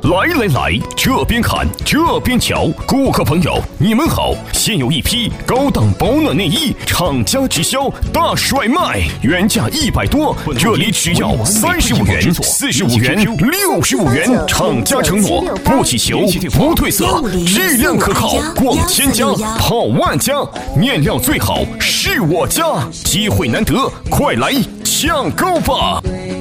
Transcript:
来，这边看，这边瞧，顾客朋友，你们好！现有一批高档保暖内衣，厂家直销大甩卖，原价100多，这里只要35元、45元、65元，厂家承诺不起球、不褪色，质量可靠，逛千家，跑万家，面料最好是我家，机会难得，快来抢购吧！